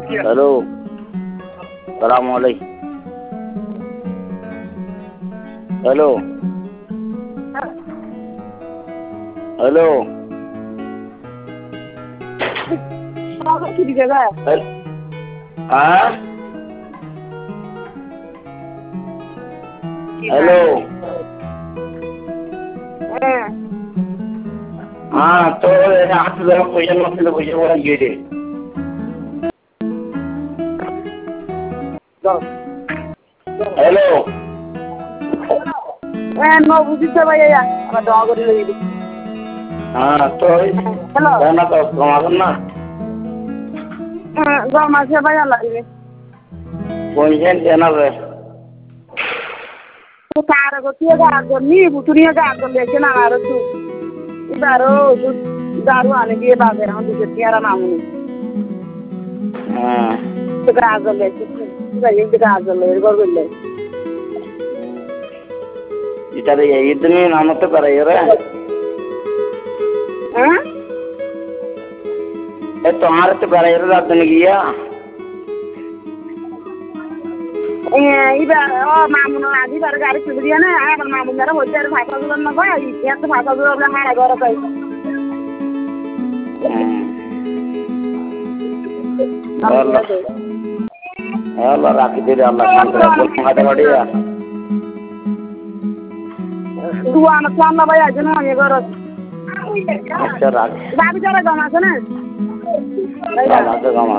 Hello सलाम अलैकुम। Hello hello हाँ हेलो हाँ तो हाथ जरा पैसा नଥିଲେ पैसा बड़ा ये दे हेलो no বুঝি সবাই আয়া আমার দোয়া করে লইবি हाँ तो হ্যালো कहना तो कमाल ना গরমা সবাই লাগবে कौन से कहना है তো কার গতিয়ে গাছ নি বুতুরিয়া গাছ লেছে না আর তো ইবারো দারু আনে দিয়ে বাজে এখন দিকে তিয়ারা নামুনি हाँ তো গাছ লেছে যাই গাছ লেছে গরগলে इधर ये इतनी नाम तो कर रहे हैं হ্যাঁ ये तुम्हारे तो कर रहे रात में किया ইবার ও মামুন আজি বার গাড়ি চলে দিয়ে না আর মামুন যারা হইতে আর ভাষা গুলো না ভাই এত ভাষা গুলো আমরা হারা ঘরে পাই Allah rakhi dile Allah kanta बढ़िया দুয়া না সামনা ভাই আজ না এ ঘর अच्छा राख বাবু যারা গাম আছে না Allah से कमा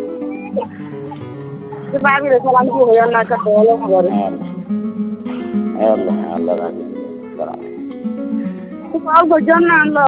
বাবু রে সালাম কি হইয়া না কা বলো ঘরে Allah Allah rakhi তো পাও গজন না আনলো